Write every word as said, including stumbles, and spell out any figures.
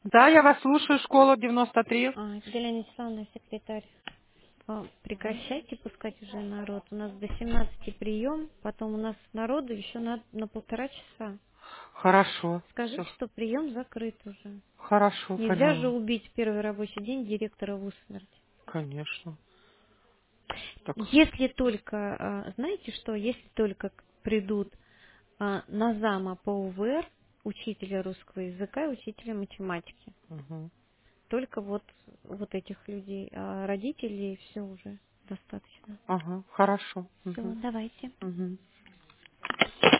Да, я вас слушаю, школа девяносто три. А, Елена Вячеславовна, секретарь. А, Прекращайте пускать уже народ. У нас до семнадцати прием, потом у нас народу еще на, на полтора часа. Хорошо, все, Скажите, что прием закрыт уже. хорошо, Нельзя же поняла. убить в первый рабочий день директора в усмерть. Конечно. Так, Если только, а, знаете что, если только придут а, на зама по У В Р, учителя русского языка и учителя математики. угу. Только вот, вот этих людей. А родителей все уже достаточно. Ага, хорошо. Все, Угу. давайте. Угу.